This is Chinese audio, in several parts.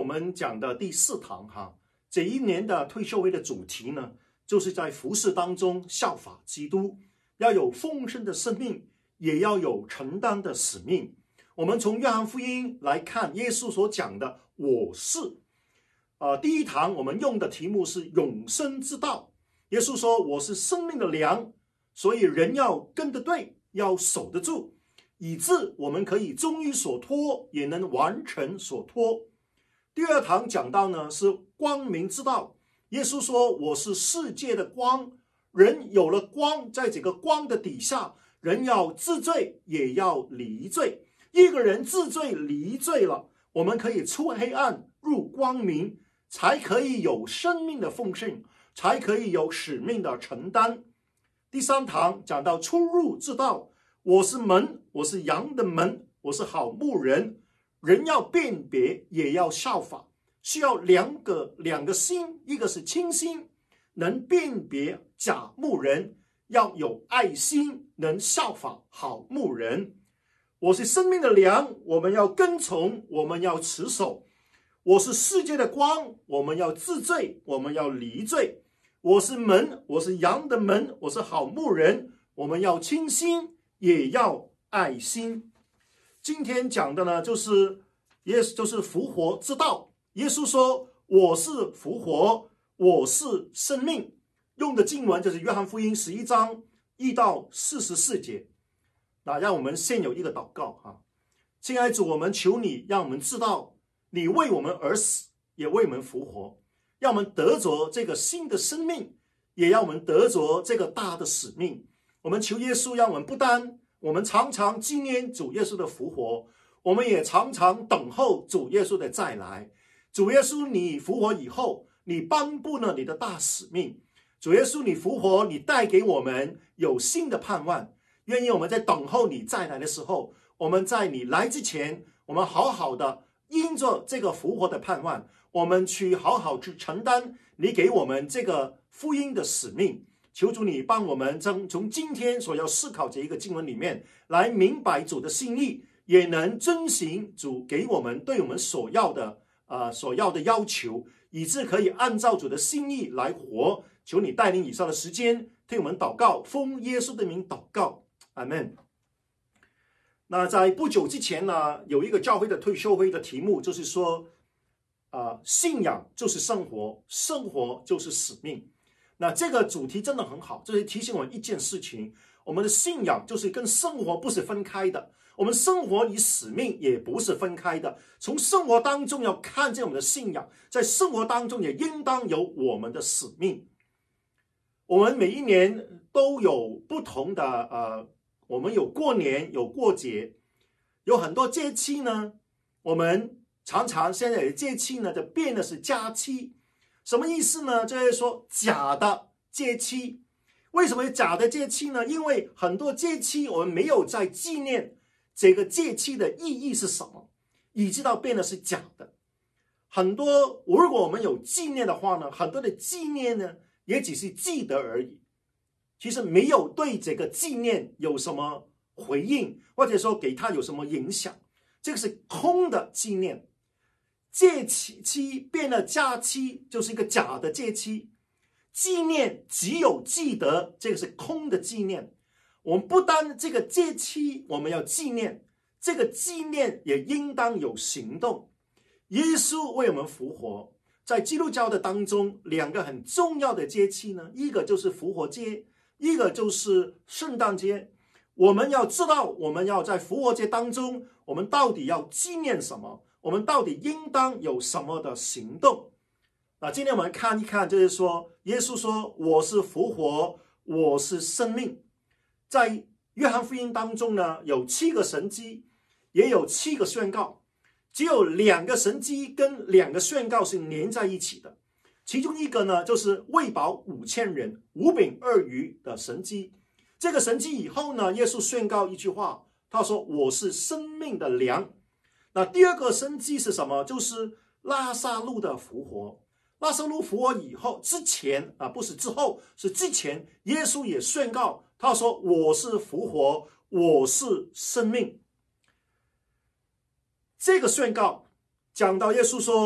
们讲的第4堂哈，这一年的退休会的主题呢，就是在服事当中效法基督，要有丰盛的生命，也要有承担的使命。我们从约翰福音来看耶稣所讲的我是。第1堂我们用的题目是永生之道。耶稣说我是生命的粮，所以人要跟得对，要守得住，以致我们可以终于所托，也能完成所托。第2堂讲到呢是光明之道。耶稣说我是世界的光，人有了光，在这个光的底下，人要自罪也要离罪。一个人自罪离罪了，我们可以出黑暗入光明，才可以有生命的丰盛，才可以有使命的承担。第3堂讲到出入之道，我是门，我是羊的门，我是好牧人。人要辨别，也要效法，需要两个心，一个是清心，能辨别假牧人，要有爱心，能效法好牧人。我是生命的粮，我们要跟从，我们要持守。我是世界的光，我们要自罪，我们要离罪。我是门，我是羊的门，我是好牧人，我们要清心，也要爱心。今天讲的呢，就是复活之道。耶稣说我是复活，我是生命。用的经文就是约翰福音11章1到44节。那让我们先有一个祷告哈。亲爱的主，我们求你让我们知道你为我们而死，也为我们复活，让我们得着这个新的生命，也让我们得着这个大的使命。我们求耶稣让我们不单我们常常纪念主耶稣的复活，我们也常常等候主耶稣的再来。主耶稣你复活以后，你颁布了你的大使命。主耶稣你复活，你带给我们有新的盼望。愿意我们在等候你再来的时候，我们在你来之前，我们好好的因着这个复活的盼望，我们去好好去承担你给我们这个福音的使命。求主你帮我们从今天所要思考这一个经文里面来明白主的心意，也能遵行主给我们对我们所要的要求，以致可以按照主的心意来活。求你带领以上的时间替我们祷告，奉耶稣的名祷告，阿们。那在不久之前呢，有一个教会的退休会的题目就是说信仰就是生活，生活就是使命。那这个主题真的很好，这是提醒我们一件事情，我们的信仰就是跟生活不是分开的，我们生活与使命也不是分开的。从生活当中要看见我们的信仰，在生活当中也应当有我们的使命。我们每一年都有不同的我们有过年，有过节，有很多节期呢，我们常常现在的节期呢就变的是假期。什么意思呢？就是说假的节期。为什么假的节期呢？因为很多节期我们没有在纪念这个节期的意义是什么，以致到变的是假的。很多如果我们有纪念的话呢，很多的纪念呢也只是记得而已，其实没有对这个纪念有什么回应，或者说给他有什么影响，这个是空的纪念。节期变了假期，就是一个假的节期。纪念只有记得，这个是空的纪念。我们不单这个节期我们要纪念，这个纪念也应当有行动。耶稣为我们复活，在基督教的当中，两个很重要的节期呢，一个就是复活节，一个就是圣诞节。我们要知道，我们要在复活节当中，我们到底要纪念什么，我们到底应当有什么的行动。那今天我们看一看，就是说耶稣说我是复活，我是生命。在约翰福音当中呢，有7个神迹，也有7个宣告，只有2个神迹跟2个宣告是连在一起的。其中一个呢，就是喂饱5000人5饼2鱼的神迹。这个神迹以后呢，耶稣宣告一句话，他说我是生命的粮。那第2个神迹是什么？就是拉撒路的复活。拉撒路复活以后，之前不是之后，是之前，耶稣也宣告，他说我是复活，我是生命。这个宣告讲到耶稣说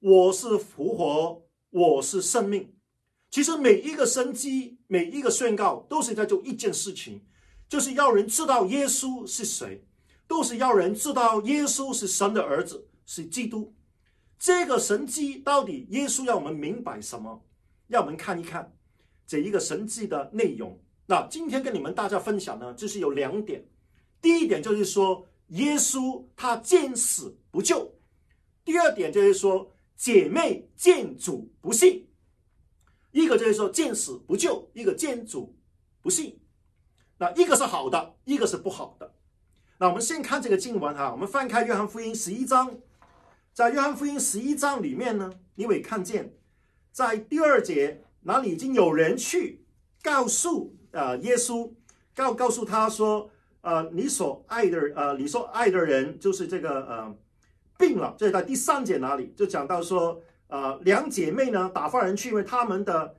我是复活，我是生命。其实每一个神迹，每一个宣告，都是在做一件事情，就是要人知道耶稣是谁，都是要人知道耶稣是神的儿子，是基督。这个神迹到底耶稣要我们明白什么？要我们看一看这一个神迹的内容。那今天跟你们大家分享呢，就是有2点。第一点就是说，耶稣他见死不救。第二点就是说，姐妹见主不信。一个就是说见死不救，一个见主不信。那一个是好的，一个是不好的。那我们先看这个经文哈，我们翻开约翰福音11章。在约翰福音11章里面呢，你会看见在第2节那里已经有人去告诉耶稣，告诉他说，你所爱的人就是这个病了。这在第3节那里就讲到说，2姐妹呢打发人去，因为他们的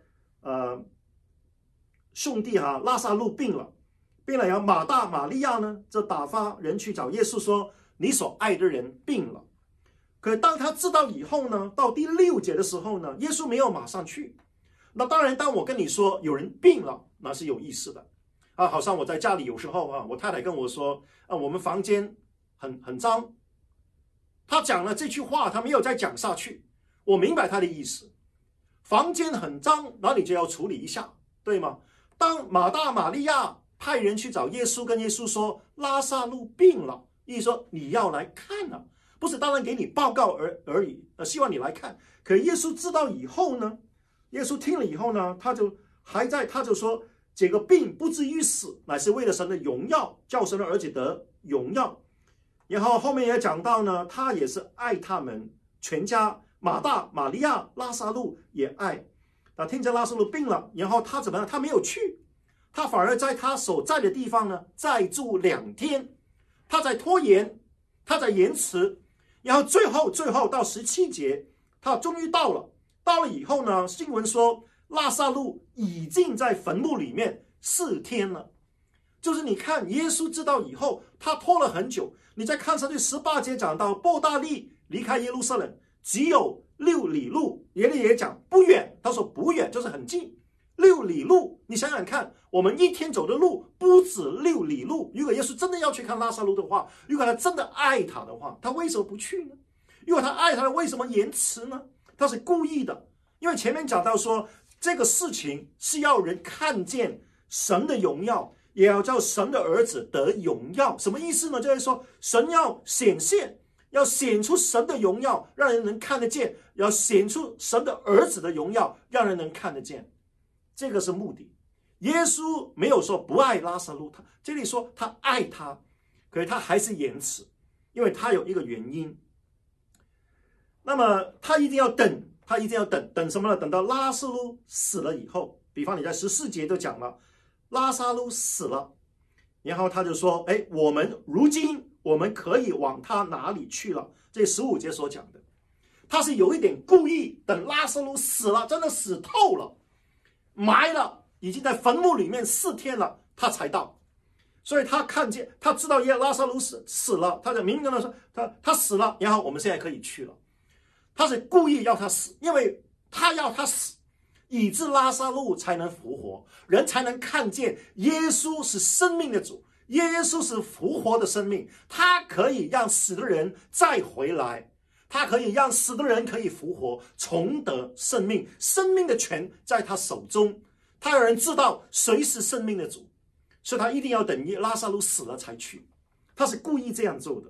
兄弟拉撒路病了，然后马大马利亚呢就打发人去找耶稣说，你所爱的人病了。可是当他知道以后呢，到第6节的时候呢，耶稣没有马上去。那当然，当我跟你说有人病了，那是有意思的好像我在家里有时候我太太跟我说我们房间很脏。他讲了这句话，他没有再讲下去，我明白他的意思。房间很脏，那你就要处理一下，对吗？当马大马利亚派人去找耶稣，跟耶稣说拉撒路病了，意思说你要来看啊，不是当然给你报告而已，希望你来看。可耶稣知道以后呢，耶稣听了以后呢，他就说，这个病不至于死，乃是为了神的荣耀，叫神的儿子得荣耀。然后后面也讲到呢，他也是爱他们全家，马大、马利亚、拉撒路也爱。那听见拉撒路病了，然后他怎么样？他没有去，他反而在他所在的地方呢再住2天。他在拖延，他在延迟，然后最后到17节，他终于到了以后呢，经文说拉撒路已经在坟墓里面4天了。就是你看耶稣知道以后，他拖了很久。你再看上去18节讲到伯大利离开耶路撒冷只有6里路，也讲不远，他说不远就是很近，6里路。你想想看，我们一天走的路不止6里路。如果耶稣真的要去看拉撒路的话，如果他真的爱他的话，他为什么不去呢？如果他爱他，为什么延迟呢？他是故意的。因为前面讲到说，这个事情是要人看见神的荣耀，也要叫神的儿子得荣耀。什么意思呢？就是说神要显现，要显出神的荣耀，让人能看得见，要显出神的儿子的荣耀，让人能看得见。这个是目的。耶稣没有说不爱拉撒路，他这里说他爱他，可是他还是延迟，因为他有一个原因。那么他一定要等什么呢？等到拉撒路死了以后。比方你在14节就讲了，拉撒路死了，然后他就说，如今我们可以往他哪里去了？这15节所讲的，他是有一点故意，等拉撒路死了，真的死透了，埋了，已经在坟墓里面4天了，他才到。所以他看见，他知道拉撒路死了，他就明跟他说，他死了，然后我们现在可以去了。他是故意要他死，因为他要他死，以致拉撒路才能复活，人才能看见耶稣是生命的主，耶稣是复活的生命，他可以让死的人再回来，他可以让死的人可以复活，重得生命，生命的权在他手中，他让人知道谁是生命的主，所以他一定要等拉撒路死了才去。他是故意这样做的，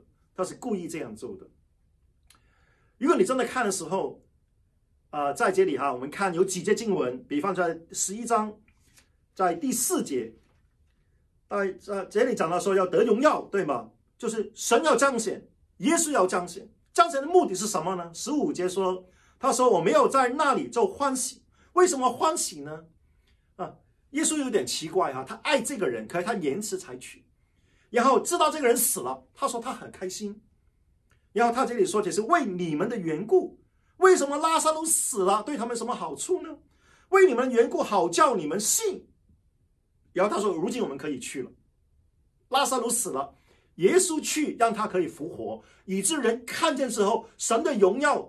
如果你真的看的时候，在这里我们看有几节经文，比方在11章，在第4节，在这里讲到说要得荣耀，对吗？就是神要彰显，耶稣要彰显，彰显的目的是什么呢？15节说，他说我没有在那里就欢喜。为什么欢喜呢？耶稣有点奇怪他爱这个人，可是他延迟才去，然后知道这个人死了，他说他很开心。然后他这里说，这是为你们的缘故。为什么拉撒路死了对他们什么好处呢？为你们的缘故，好叫你们信。然后他说如今我们可以去了，拉撒路死了，耶稣去让他可以复活，以致人看见之后，神的荣耀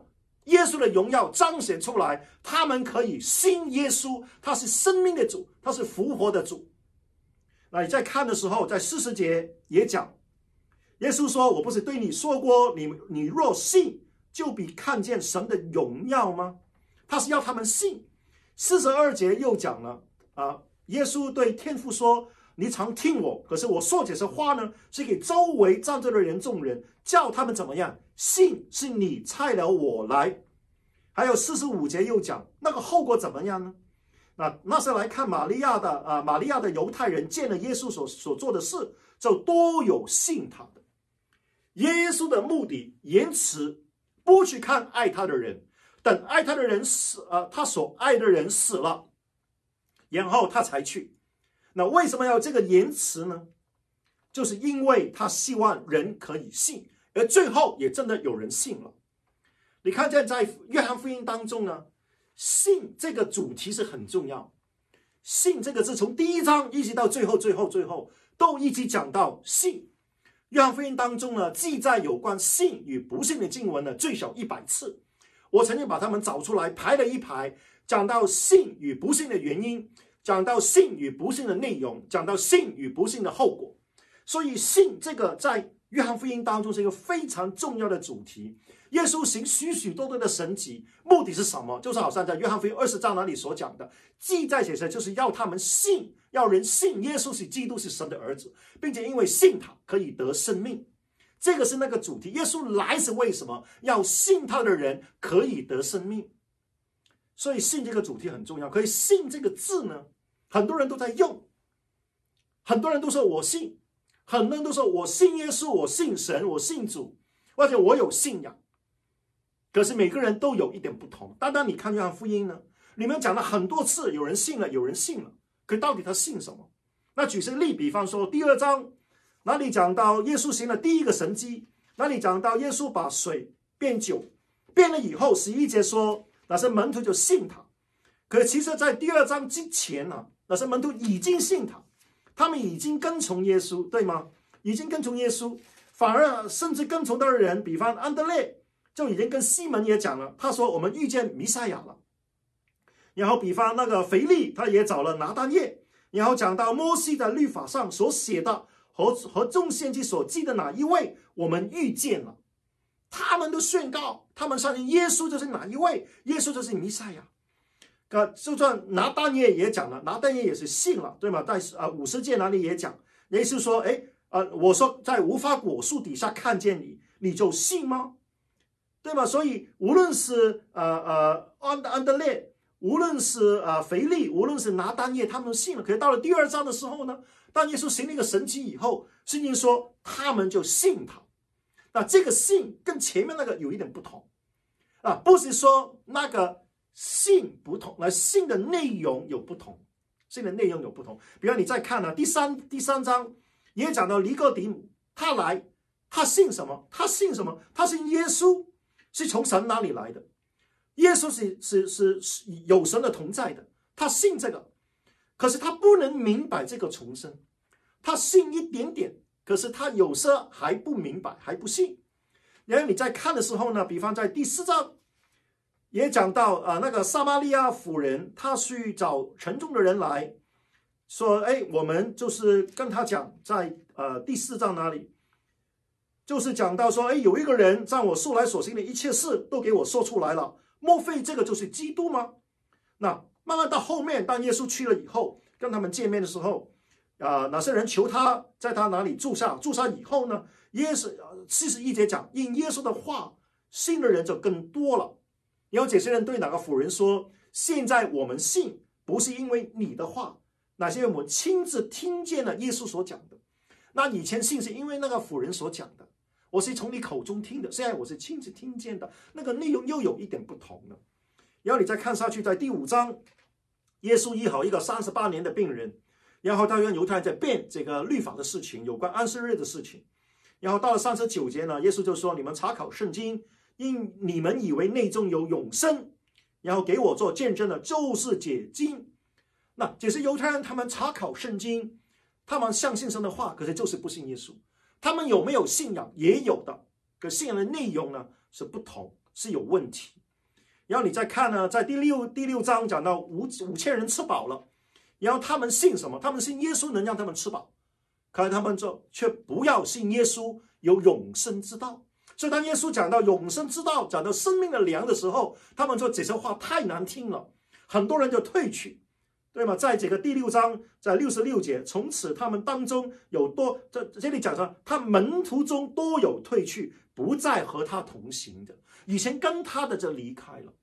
耶稣的荣耀彰显出来，他们可以信耶稣，他是生命的主，他是复活的主。那你在看的时候，在40节也讲，耶稣说：“我不是对你说过，你若信，就比看见神的荣耀吗？”他是要他们信。42节又讲了耶稣对天父说：“你常听我，可是我说这些话呢，是给周围站着的人众人，叫他们怎么样？信是你差了我来。”还有45节又讲那个后果怎么样呢？那时来看玛利亚的犹太人见了耶稣所做的事，就都有信他的。耶稣的目的延迟，不去看爱他的人，等爱他的人他所爱的人死了，然后他才去。那为什么要这个延迟呢？就是因为他希望人可以信，而最后也真的有人信了。你看见在约翰福音当中呢，信这个主题是很重要。信这个字从第1章一直到最后都一直讲到信。约翰福音当中呢，记载有关信与不信的经文呢最少100次。我曾经把它们找出来排了一排，讲到信与不信的原因，讲到信与不信的内容，讲到信与不信的后果。所以信这个在约翰福音当中是一个非常重要的主题。耶稣行许许多多的神迹，目的是什么？就是好像在约翰福音20章那里所讲的，记载写着就是要他们信，要人信耶稣是基督，是神的儿子，并且因为信他可以得生命。这个是那个主题。耶稣来是为什么？要信他的人可以得生命。所以信这个主题很重要。可以信这个字呢，很多人都在用，很多人都说我信，很多人都说我信耶稣，我信神，我信主，而且我有信仰。可是每个人都有一点不同。单单你看约翰福音呢，里面讲了很多次，有人信了，有人信了，可到底他信什么？那举些例，比方说第2章哪里讲到耶稣行了第一个神迹，哪里讲到耶稣把水变酒，变了以后11节说那些门徒就信他。可其实在第2章之前呢，那些门徒已经信他，他们已经跟从耶稣，对吗？已经跟从耶稣，反而甚至跟从的人，比方安德烈就已经跟西门也讲了，他说我们遇见弥赛亚了。然后比方那个腓力，他也找了拿但业，然后讲到摩西在律法上所写的和众先知所记的哪一位我们遇见了，他们都宣告他们相信耶稣就是哪一位，耶稣就是弥赛亚。就算拿但业也讲了，拿但业也是信了，对吗？在50节那里也讲，耶稣说我说在无花果树底下看见你，你就信吗？对吗？所以无论是安德烈，无论是腓力，无论是拿但业，他们都信了。可是到了第2章的时候呢，当耶稣行了一个神迹以后，圣经说他们就信他。那这个信跟前面那个有一点不同不是说那个信不同，而信的内容有不同，信的内容有不同。比如你再看第三章也讲到尼哥底母，他来，他信什么？他信什么？他信耶稣是从神那里来的，耶稣是有神的同在的，他信这个。可是他不能明白这个重生，他信一点点，可是他有时还不明白，还不信。然后你在看的时候呢，比方在第4章也讲到那个撒玛利亚妇人，她去找城中的人来说，我们就是跟他讲，在第4章那里就是讲到说，有一个人将我素来所行的一切事都给我说出来了，莫非这个就是基督吗？那慢慢到后面，当耶稣去了以后，跟他们见面的时候哪些人求他在他哪里住下以后呢，耶稣41节讲，因耶稣的话信的人就更多了。然后这些人对哪个妇人说，现在我们信不是因为你的话，那些我们亲自听见了耶稣所讲的。那以前信是因为那个妇人所讲的，我是从你口中听的，现在我是亲自听见的，那个内容又有一点不同了。然后你再看下去，在第5章耶稣医好一个38年的病人，然后他跟犹太人在辩这个律法的事情，有关安息日的事情。然后到了39节呢，耶稣就说，你们查考圣经，因你们以为内中有永生，然后给我做见证的就是解经。那这些犹太人他们查考圣经，他们相信神的话，可是就是不信耶稣。他们有没有信仰？也有的，可信仰的内容呢是不同，是有问题。 然后你再看呢，在第六章讲到5000人吃饱了，然后他们信什么？他们信耶稣能让他们吃饱，可是他们却不要信耶稣有永生之道。所以当耶稣讲到永生之道，讲到生命的粮的时候，他们说这些话太难听了，很多人就退去，对吗？在这个第6章，在66节，从此他们当中有这里讲说，他门徒中多有退去，不再和他同行的。以前跟他的就离开了，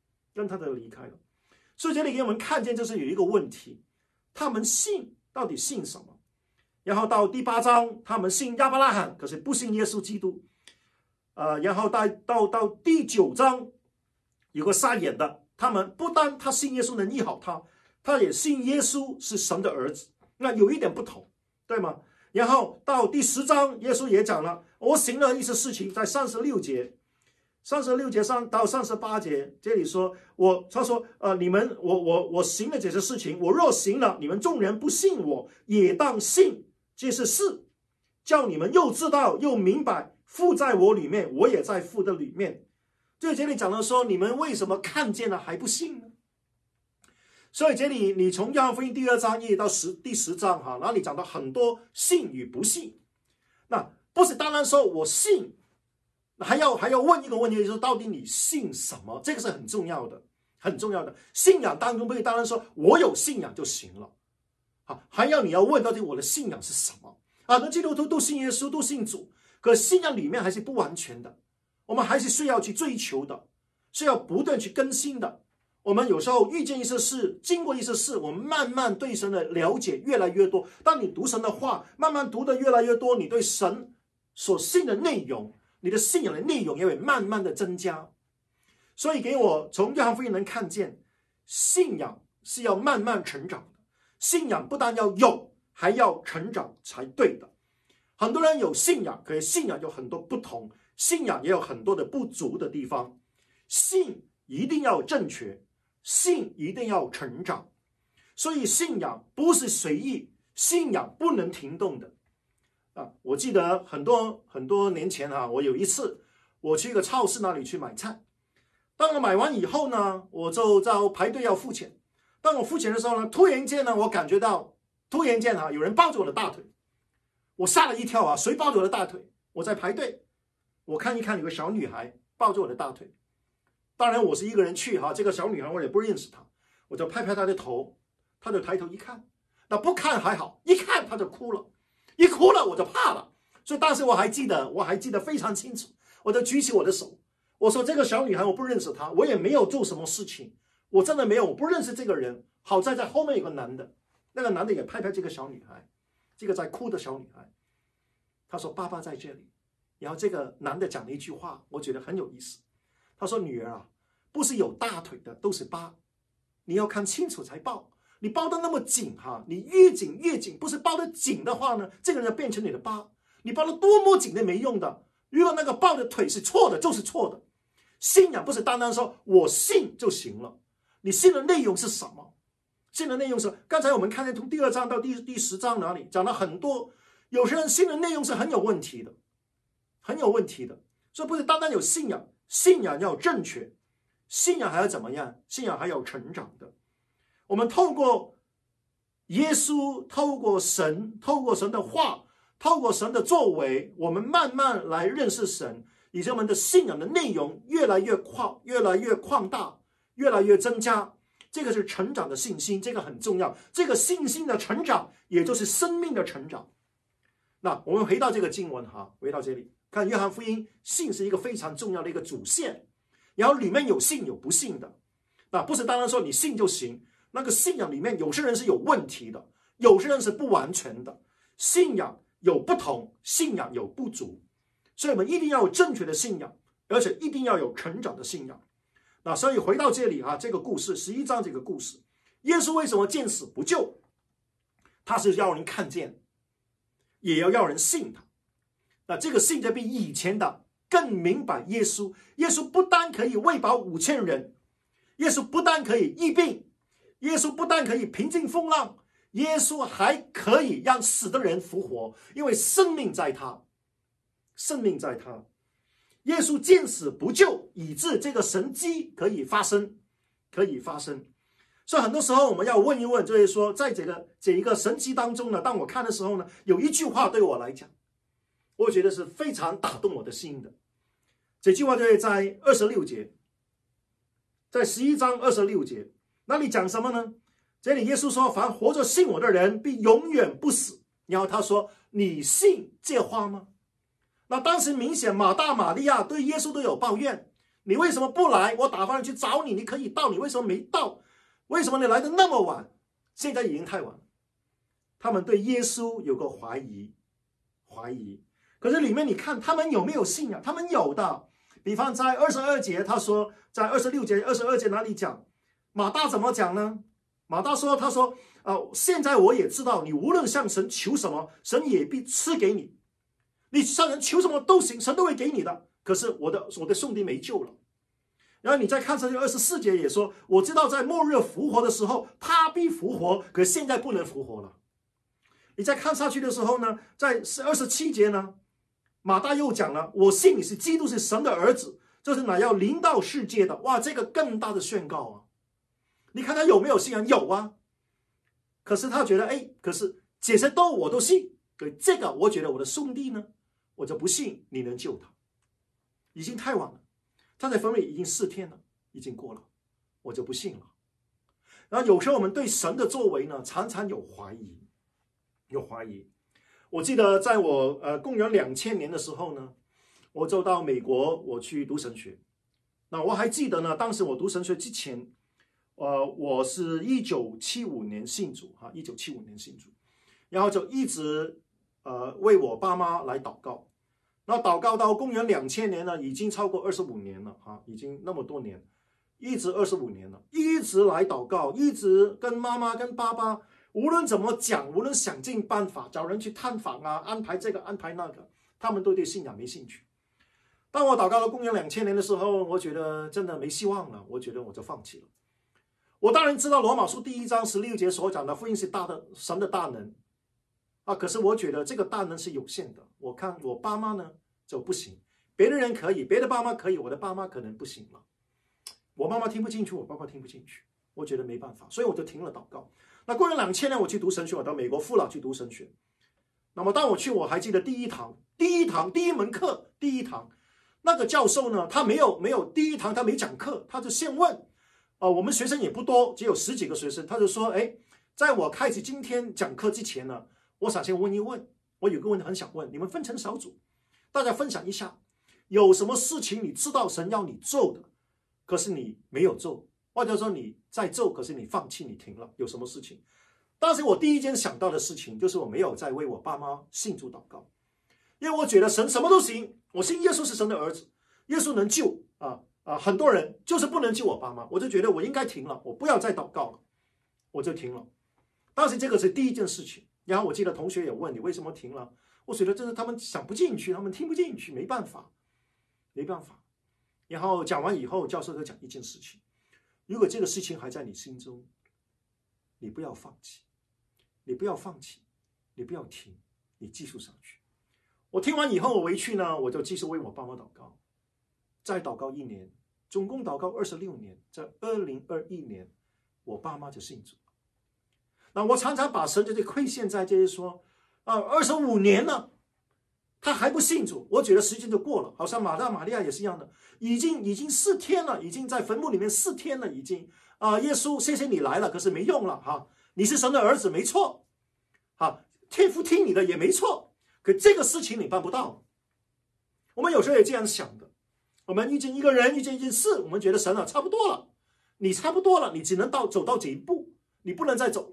所以这里给我们看见，就是有一个问题，他们信到底信什么？然后到第8章，他们信亚伯拉罕，可是不信耶稣基督。然后到第9章，有个瞎眼的，他们不但他信耶稣能医好他，他也信耶稣是神的儿子，那有一点不同，对吗？然后到第10章，耶稣也讲了，我行了一些事情，在36节上到38节，这里说他说你们我行了这些事情，我若行了，你们众人不信我，也当信这是事，叫你们又知道又明白，父在我里面，我也在父的里面。就这里讲到说，你们为什么看见了还不信呢？所以这里你从约翰福音第2章一直到第10章哈，然后你讲到很多信与不信，那不是单单说我信，还要问一个问题，就是到底你信什么？这个是很重要的，很重要的。信仰当中不是单单说我有信仰就行了，还你要问到底我的信仰是什么啊？那基督徒都信耶稣，都信主，可信仰里面还是不完全的，我们还是需要去追求的，是要不断去更新的。我们有时候遇见一些事，经过一些事，我们慢慢对神的了解越来越多。当你读神的话，慢慢读的越来越多，你对神所信的内容，你的信仰的内容也会慢慢的增加。所以给我从约翰福音能看见，信仰是要慢慢成长的，信仰不但要有，还要成长才对的。很多人有信仰，可是信仰有很多不同，信仰也有很多的不足的地方。信一定要正确，信一定要成长，所以信仰不是随意，信仰不能停动的。我记得很多年前我有一次我去一个超市那里去买菜，当我买完以后呢，我就在排队要付钱。当我付钱的时候呢，突然间我感觉到有人抱着我的大腿，我吓了一跳谁抱着我的大腿？我在排队，我看一看有个小女孩抱着我的大腿。当然我是一个人去这个小女孩我也不认识她，我就拍拍她的头，她就抬头一看，那不看还好，一看她就哭了，一哭了我就怕了。所以当时我还记得非常清楚，我就举起我的手，我说这个小女孩我不认识她，我也没有做什么事情，我真的没有，我不认识这个人。好在后面有个男的，那个男的也拍拍这个小女孩，这个在哭的小女孩，他说爸爸在这里。然后这个男的讲了一句话，我觉得很有意思，他说女儿不是有大腿的都是疤，你要看清楚才抱，你抱得那么紧你越紧，不是抱得紧的话呢，这个人就变成你的疤，你抱得多么紧都没用的。如果那个抱的腿是错的，就是错的。信仰不是单单说我信就行了，你信的内容是什么？信的内容是，刚才我们看见从第2章到第10章哪里讲了很多，有些人信的内容是很有问题的，所以不是单单有信仰，信仰要正确，信仰还要怎么样？信仰还要成长的。我们透过耶稣，透过神的话，透过神的作为，我们慢慢来认识神，以及我们的信仰的内容越来越扩大，越来越增加。这个是成长的信心，这个很重要。这个信心的成长，也就是生命的成长。那我们回到这个经文回到这里看约翰福音，信是一个非常重要的一个主线，然后里面有信有不信的。那不是单单说你信就行，那个信仰里面有些人是有问题的，有些人是不完全的，信仰有不同，信仰有不足，所以我们一定要有正确的信仰，而且一定要有成长的信仰。那所以回到这里这个故事11章这个故事，耶稣为什么见死不救？他是要人看见，也要让人信他。那这个信就比以前的更明白耶稣。耶稣不但可以喂饱5000人，耶稣不但可以医病，耶稣不但可以平静风浪，耶稣还可以让死的人复活，因为生命在他， 耶稣见死不救，以致这个神迹可以发生。所以很多时候我们要问一问，就是说在这一个神迹当中呢，当我看的时候呢，有一句话对我来讲，我觉得是非常打动我的心的。这句话就是在26节，在11章26节，那里讲什么呢？这里耶稣说，凡活着信我的人必永远不死。然后他说，你信这话吗？那当时明显马大马利亚对耶稣都有抱怨，你为什么不来？我打发人去找你，你可以到，你为什么没到？为什么你来的那么晚？现在已经太晚了。他们对耶稣有个怀疑。可是里面你看他们有没有信仰？他们有的。比方在22节，他说在26节、22节哪里讲？马大怎么讲呢？马大说，他说现在我也知道，你无论向神求什么，神也必赐给你。你向人求什么都行，神都会给你的。可是我的兄弟没救了。然后你再看这24节也说，我知道在末日复活的时候，他必复活，可现在不能复活了。你再看下去的时候呢，在27节呢，马大又讲了，我信你是基督，是神的儿子，这是乃要临到世界的。哇，这个更大的宣告啊！你看他有没有信仰？有啊。可是他觉得，可是这些我都信，对这个我觉得我的兄弟呢，我就不信你能救他，已经太晚了。他在坟里已经4天了，已经过了，我就不信了。然后有时候我们对神的作为呢，常常有怀疑。我记得在我公元2000年的时候呢，我就到美国我去读神学。那我还记得呢，当时我读神学之前，我是1975年信主，1975年信主，然后就一直为我爸妈来祷告。那祷告到公元2000年呢，已经超过25年了已经那么多年，一直25年了，一直来祷告，一直跟妈妈跟爸爸，无论怎么讲，无论想尽办法找人去探访啊，安排这个安排那个，他们都对信仰没兴趣。当我祷告到公元2000年的时候，我觉得真的没希望了，我觉得我就放弃了。我当然知道罗马书1章16节所讲的福音是神的大能可是我觉得这个大能是有限的。我看我爸妈呢就不行，别的人可以，别的爸妈可以，我的爸妈可能不行了。我妈妈听不进去，我爸爸听不进去，我觉得没办法，所以我就停了祷告。那公元2000年我去读神学，我到美国父老去读神学。那么当我去，我还记得第一门课，那个教授呢，他没有第一堂他没讲课，他就先问我们学生也不多，只有10几个学生，他就说，在我开始今天讲课之前呢，我想先问一问，我有个问题很想问，你们分成小组，大家分享一下，有什么事情你知道神要你做的，可是你没有做，或者说你在做，可是你放弃，你停了，有什么事情？当时我第一件想到的事情就是我没有在为我爸妈信主祷告，因为我觉得神什么都行，我信耶稣是神的儿子，耶稣能救很多人，就是不能救我爸妈，我就觉得我应该停了，我不要再祷告了，我就停了。当时这个是第一件事情。然后我记得同学也问你为什么停了，我觉得这是他们想不进去，他们听不进去，没办法。然后讲完以后，教授就讲一件事情，如果这个事情还在你心中，你不要放弃，你不要停，你继续上去。我听完以后，我回去呢，我就继续为我爸妈祷告，再祷告1年，总共祷告26年，在2021年，我爸妈就信主。那我常常把神这些亏欠在这些说25年了，他还不信主，我觉得时间就过了，好像马大马利亚也是一样的，已经4天了，已经在坟墓里面4天了，已经耶稣谢谢你来了，可是没用了你是神的儿子没错天父听你的也没错，可这个事情你办不到。我们有时候也这样想的，我们遇见一个人，遇见一件事，我们觉得神差不多了，你差不多了，你只能走到这一步，你不能再走了。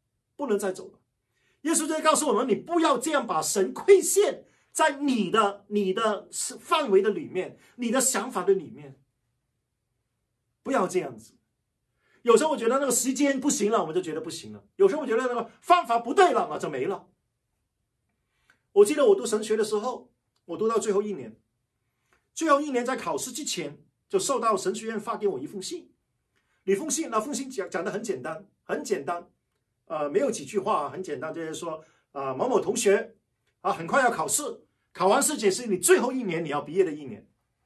耶稣就告诉我们，你不要这样把神亏欠在你的范围的里面，你的想法的里面，不要这样子。有时候我觉得那个时间不行了，我们就觉得不行了；有时候我觉得那个方法不对了，就没了。我记得我读神学的时候，我读到最后一年在考试之前，就收到神学院发给我一封信。那封信讲得很简单，没有几句话，很简单，就是说某某同学很快要考试，考完试也是你最后1年你要毕业的1年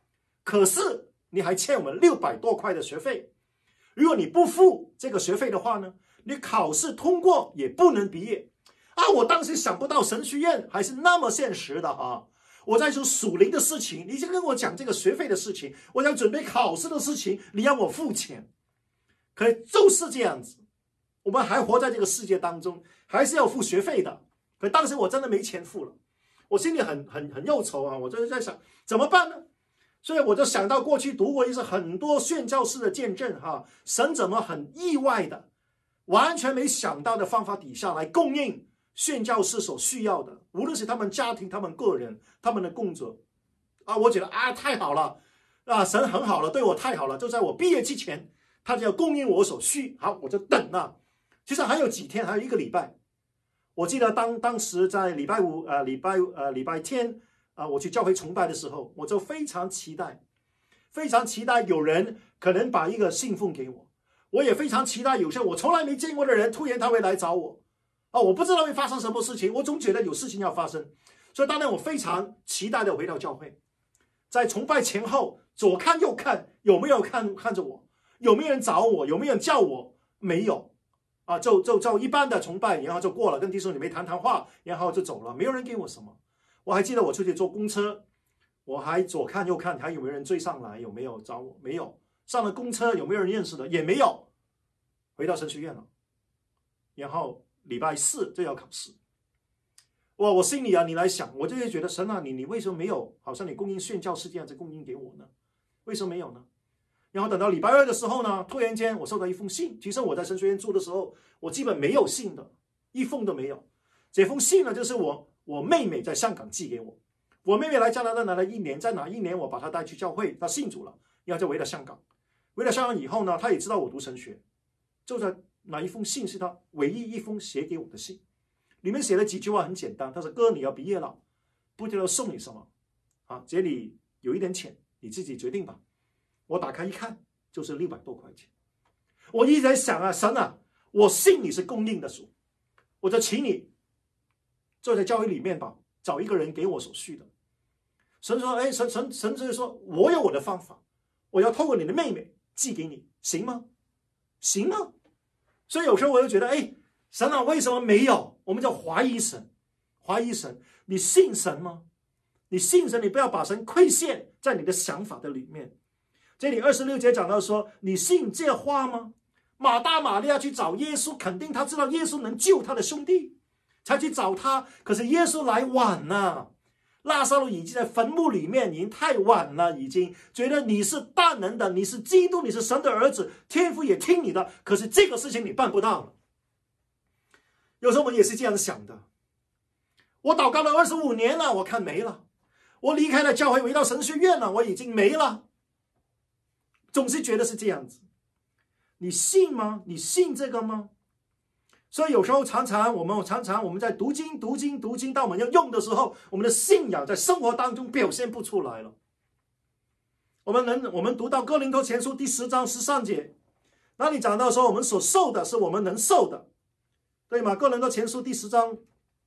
可是你还欠我们600多块的学费。如果你不付这个学费的话呢，你考试通过也不能毕业啊！我当时想不到神学院还是那么现实的啊！我在说属灵的事情，你就跟我讲这个学费的事情，我要准备考试的事情，你让我付钱，可就是这样子。我们还活在这个世界当中，还是要付学费的。可当时我真的没钱付了，我心里很忧愁啊！我就是在想怎么办呢？所以我就想到过去读过一些很多宣教士的见证哈，神怎么很意外的，完全没想到的方法底下来供应宣教士所需要的，无论是他们家庭、他们个人、他们的工作啊，我觉得啊太好了啊，神很好了，对我太好了，就在我毕业之前，他就要供应我所需。好，我就等了。其实还有几天，还有1个礼拜。我记得当时在礼拜五、礼拜天我去教会崇拜的时候，我就非常期待有人可能把一个信奉给我。我也非常期待有些我从来没见过的人，突然他会来找我我不知道会发生什么事情，我总觉得有事情要发生。所以当然我非常期待的回到教会，在崇拜前后左看右看，有没有看着我，有没有人找我，有没有人叫我，没有就一般的崇拜，然后就过了，跟弟兄姊妹谈话，然后就走了，没有人给我什么。我还记得我出去坐公车，我还左看右看，还有没有人追上来，有没有找我，没有。上了公车有没有人认识的，也没有。回到神学院了，然后礼拜4就要考试。哇，我心里你来想，我就会觉得神你为什么没有好像你供应宣教士这样子供应给我呢？为什么没有呢？然后等到礼拜2的时候呢，突然间我收到一封信。其实我在神学院住的时候，我基本没有信的，一封都没有。这封信呢，就是我妹妹在香港寄给我。我妹妹来加拿大来了1年，在哪1年我把她带去教会，她信主了，然后就回了香港。回了香港以后呢，她也知道我读神学，就在那一封信是她唯一一封写给我的信，里面写了几句话很简单，她说：“哥，你要毕业了，不知道送你什么这里有一点钱，你自己决定吧。”我打开一看，就是600多块钱。我一直在想神我信你是供应的主，我就请你坐在教会里面吧，找一个人给我所需的。神说，神就说，我有我的方法，我要透过你的妹妹寄给你，行吗？行吗？所以有时候我就觉得，神为什么没有？我们叫怀疑神，怀疑神。你信神吗？你信神，你不要把神亏欠在你的想法的里面。这里26节讲到说，你信这话吗？马大马利亚去找耶稣，肯定他知道耶稣能救他的兄弟，才去找他。可是耶稣来晚了，拉撒路已经在坟墓里面，已经太晚了，已经觉得你是大能的，你是基督，你是神的儿子，天父也听你的，可是这个事情你办不到了。有时候我们也是这样想的。我祷告了25年了，我看没了。我离开了教会，回到神学院了，我已经没了。总是觉得是这样子。你信吗？你信这个吗？所以有时候常常我们在读经到我们要用的时候，我们的信仰在生活当中表现不出来了。我们读到哥林多前书第10章13节，那里讲到说我们所受的是我们能受的，对吗？哥林多前书第10章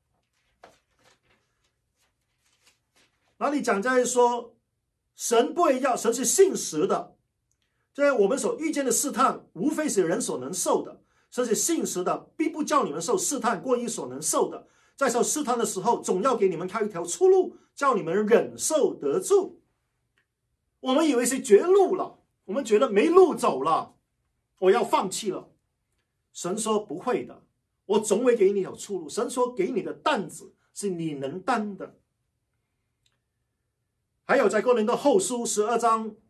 那里讲在说神不会要，神是信实的。这我们所遇见的试探，无非是人所能受的，这是信实的，必不叫你们受试探过于所能受的。在受试探的时候，总要给你们开一条出路，叫你们忍受得住。我们以为是绝路了，我们觉得没路走了，我要放弃了。神说不会的，我总会给你一条出路。神说给你的担子是你能担的。还有在哥林多后书12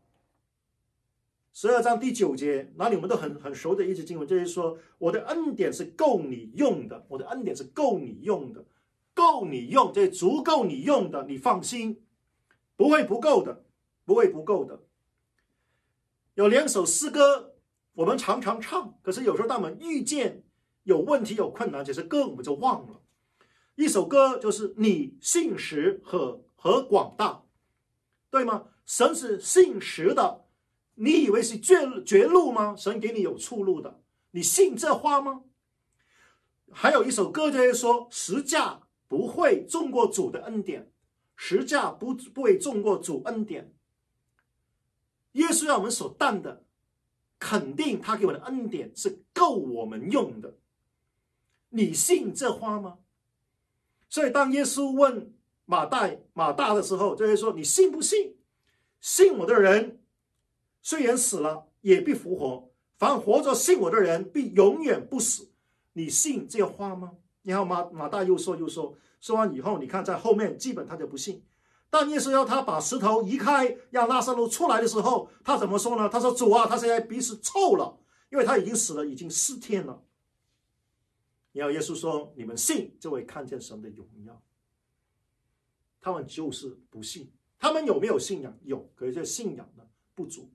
章第9节，那里我们都很熟的一节经文，就是说我的恩典是够你用的，我的恩典是够你用的，够你用，这足够你用的，你放心，不会不够的，不会不够的。有2首诗歌我们常常唱，可是有时候当我们遇见有问题有困难，这些歌我们就忘了。一首歌就是你信实和广大，对吗？神是信实的，你以为是绝路吗？神给你有出路的，你信这话吗？还有一首歌就是说，十架不会重过主的恩典，十架不会重过主恩典。 耶稣要我们所担的，肯定他给我的恩典是够我们用的。你信这话吗？所以当耶稣问马大的时候，就会说：你信不信？信我的人，虽然死了，也必复活；凡活着信我的人，必永远不死。你信这话吗？然后马大又说，说完以后，你看在后面，基本他就不信。但耶稣要他把石头移开，让拉撒路出来的时候，他怎么说呢？他说：主啊，他现在鼻子臭了，因为他已经死了，已经4天了。然后耶稣说：你们信就会看见神的荣耀。他们就是不信。他们有没有信仰？有，可是这信仰呢不足。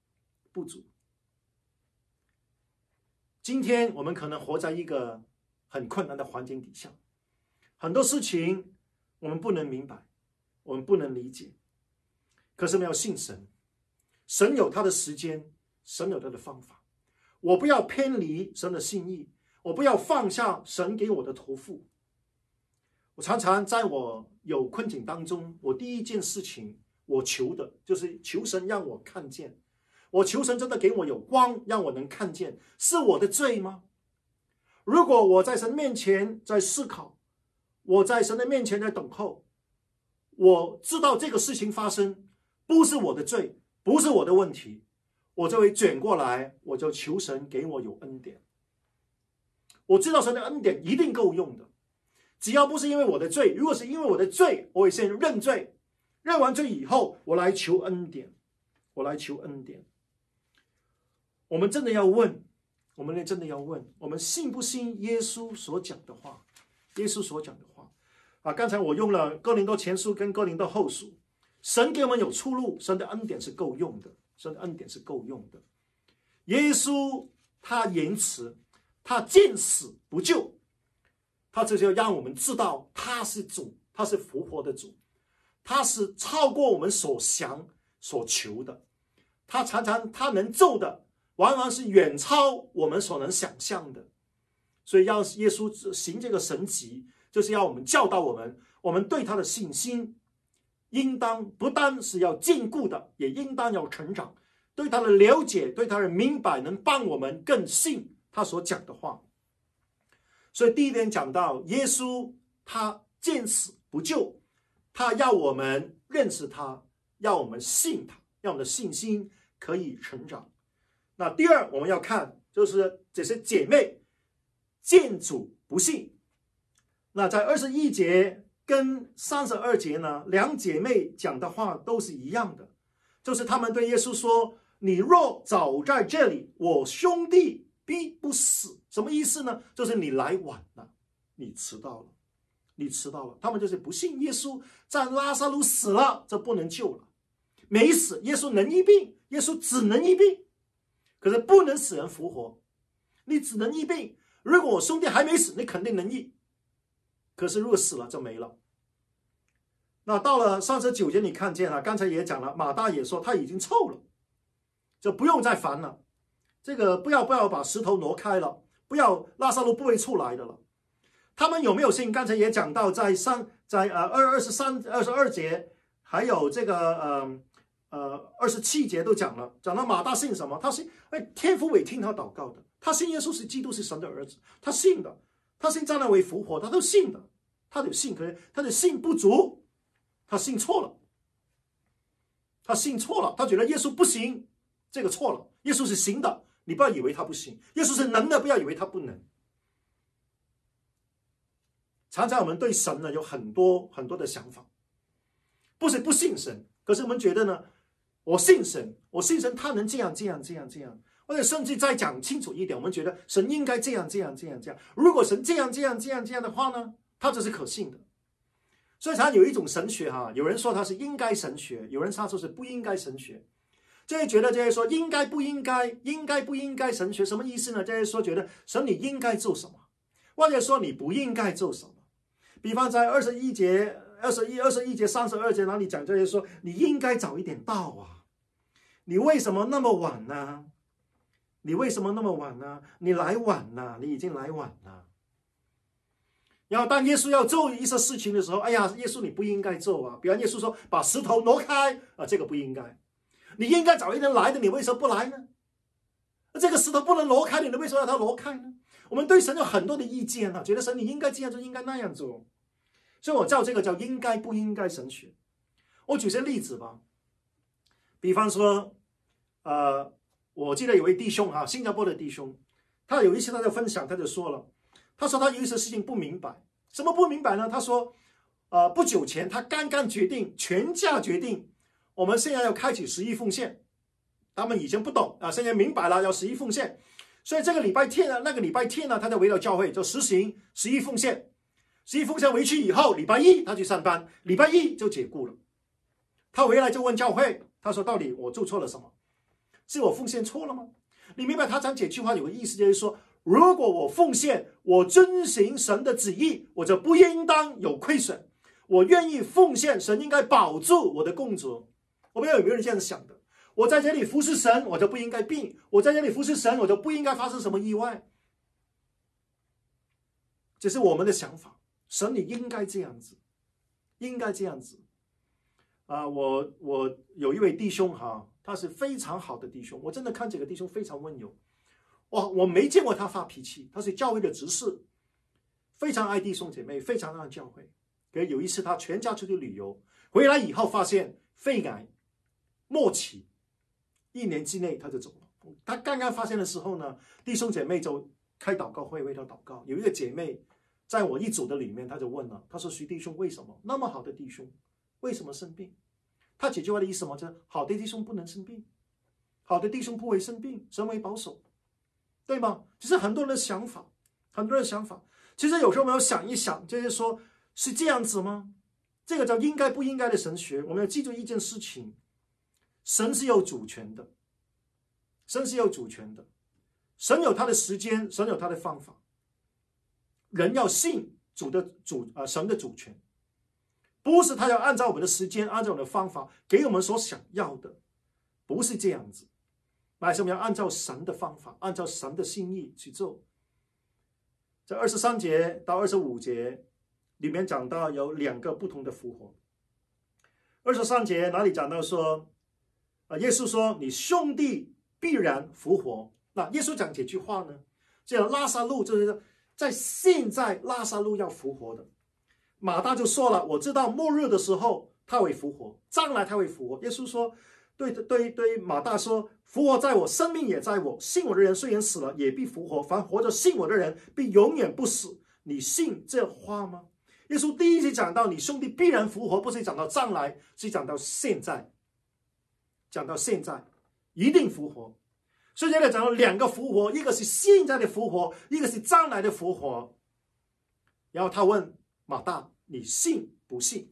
今天我们可能活在一个很困难的环境底下，很多事情我们不能明白，我们不能理解，可是我们要信神。神有他的时间，神有他的方法。我不要偏离神的心意，我不要放下神给我的托付。我常常在我有困境当中，我第一件事情我求的就是求神让我看见，我求神真的给我有光，让我能看见是我的罪吗？如果我在神面前在思考，我在神的面前在等候，我知道这个事情发生不是我的罪，不是我的问题，我就会转过来，我就求神给我有恩典。我知道神的恩典一定够用的，只要不是因为我的罪。如果是因为我的罪，我会先认罪，认完罪以后，我来求恩典，我们真的要问，我们信不信耶稣所讲的话？刚才我用了哥林多前书跟哥林多后书，神给我们有出路，神的恩典是够用的，耶稣他言辞，他见死不救，他就是要让我们知道他是主，他是复活的主，他是超过我们所想所求的，他能做的往往是远超我们所能想象的。所以要耶稣行这个神迹，就是要我们教导我们对他的信心应当不单是要坚固的，也应当要成长，对他的了解，对他的明白，能帮我们更信他所讲的话。所以第一点讲到耶稣他见死不救，他要我们认识他，要我们信他，让我们的信心可以成长。那第二我们要看就是这些姐妹见主不信。那在21节跟32节呢，两姐妹讲的话都是一样的，就是他们对耶稣说：你若早在这里，我兄弟必不死。什么意思呢？就是你来晚了，你迟到了。他们就是不信耶稣，在拉撒路死了，这不能救了，没死，耶稣能医病，耶稣只能医病，可是不能使人复活，你只能医病。如果我兄弟还没死，你肯定能医，可是如果死了就没了。那到了39节，你看见了，刚才也讲了，马大也说他已经臭了，就不用再烦了。这个不要把石头挪开了，不要拉撒路不会出来的了。他们有没有信？刚才也讲到在23、22节，还有这个27节都讲了马大信什么？他信天父会听他祷告的，他信耶稣是基督，是神的儿子，他信的，他信将来会复活，他都信的，他有信，可是他的信不足，他信错了，他觉得耶稣不行，这个错了，耶稣是行的，你不要以为他不行，耶稣是能的，不要以为他不能。常常我们对神呢有很多的想法，不是不信神，可是我们觉得呢，我信神，他能这样，或者甚至再讲清楚一点，我们觉得神应该这样。如果神这样的话呢，他就是可信的。所以常常有一种神学有人说他是应该神学，有人他说是不应该神学。这些觉得这些说应该不应该神学，什么意思呢？这些说觉得神你应该做什么，或者说你不应该做什么。比方在21节、32节哪里讲这些说你应该早一点到啊，你为什么那么晚呢？你来晚了，你已经来晚了。然后当耶稣要做一些事情的时候，哎呀，耶稣你不应该做啊。比方耶稣说把石头挪开啊，这个不应该。 你应该找一人来的，你为什么不来呢？这个石头不能挪开，你为什么要它挪开呢？我们对神有很多的意见啊，觉得神你应该这样做，应该那样做。所以我叫这个叫应该不应该神学。我举些例子吧，比方说，我记得有位弟兄哈，新加坡的弟兄，他有一次他在分享，他就说了，他说他有一些事情不明白，什么不明白呢？他说，不久前他刚刚全家决定，我们现在要开启11奉献，他们以前不懂啊，现在明白了要11奉献，所以这个礼拜天呢，那个礼拜天呢，他在围绕教会就实行11奉献，11奉献回去以后，礼拜一他去上班，礼拜一就解雇了。他回来就问教会，他说到底我做错了什么？是我奉献错了吗？你明白他讲这句话有个意思，就是说，如果我奉献，我遵行神的旨意，我就不应当有亏损。我愿意奉献，神应该保住我的工作。我不知道有没有人这样想的？我在这里服侍神，我就不应该病；我在这里服侍神，我就不应该发生什么意外。这是我们的想法。神，你应该这样子，应该这样子。我有一位弟兄哈，他是非常好的弟兄，我真的看这个弟兄非常温柔。哇，我没见过他发脾气，他是教会的执事，非常爱弟兄姐妹，非常爱教会。可是有一次他全家出去旅游，回来以后发现肺癌末期，1年之内他就走了。他刚刚发现的时候呢，弟兄姐妹就开祷告会为他祷告。有一个姐妹在我一组的里面，他就问了，他说徐弟兄，为什么那么好的弟兄为什么生病？他这句话的意思什么？就是好的弟兄不能生病，好的弟兄不会生病，神为保守，对吗？其实很多人的想法，很多人的想法，其实有时候我们要想一想，就是说是这样子吗？这个叫应该不应该的神学。我们要记住一件事情，神是有主权的，神是有主权的，神有他的时间，神有他的方法，人要信神的主权。不是他要按照我们的时间，按照我们的方法给我们所想要的，不是这样子。乃是我们要按照神的方法，按照神的心意去做。在23节到25节里面讲到有2个不同的复活。23节哪里讲到说，耶稣说你兄弟必然复活。那耶稣讲这句话呢，这样拉撒路就是在现在拉撒路要复活的。马大就说了，我知道末日的时候他会复活，将来他会复活。耶稣说，对马大说，复活在我，生命也在我，信我的人虽然死了也必复活，凡活着信我的人必永远不死。你信这话吗？耶稣第一次讲到你兄弟必然复活，不是讲到将来，是讲到现在，讲到现在一定复活。所以这里讲到2个复活，一个是现在的复活，一个是将来的复活。然后他问马大，你信不信？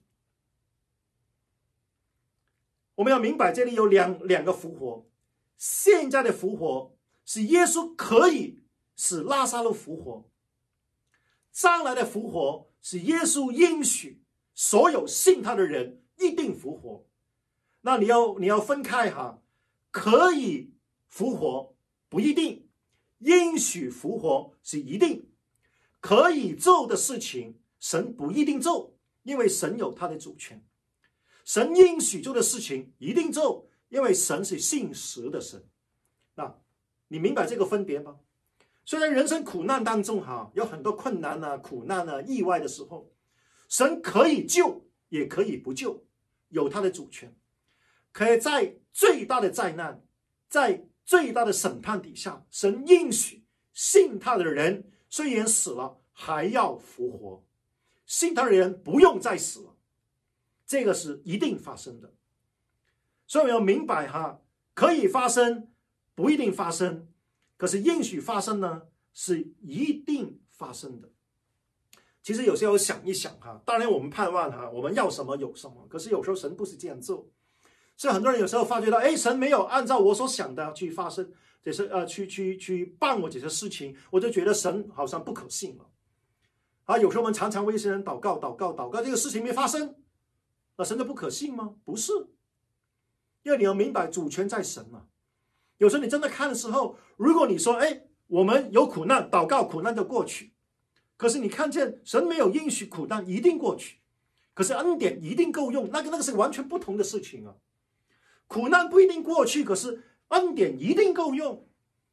我们要明白这里有两个复活。现在的复活是耶稣可以使拉撒路复活，将来的复活是耶稣应许所有信他的人一定复活。那你要分开哈，可以复活不一定，应许复活是一定。可以做的事情神不一定做，因为神有他的主权。神应许做的事情一定做，因为神是信实的神。那你明白这个分别吗？虽然人生苦难当中有很多困难啊、苦难啊、意外的时候，神可以救也可以不救，有他的主权。可以在最大的灾难，在最大的审判底下，神应许信他的人虽然死了还要复活，信他的人不用再死了，这个是一定发生的。所以我们要明白可以发生不一定发生，可是应许发生呢是一定发生的。其实有时候想一想当然我们盼望我们要什么有什么，可是有时候神不是这样做。所以很多人有时候发觉到神没有按照我所想的去发生，就是去办我这些事情，我就觉得神好像不可信了。有时候我们常常为一些人祷告，这个事情没发生，那神就不可信吗？不是，因为你要明白主权在神嘛。有时候你真的看的时候，如果你说我们有苦难，祷告苦难就过去，可是你看见神没有应许苦难一定过去，可是恩典一定够用，那个是完全不同的事情啊。 苦难不一定过去，可是恩典一定够用。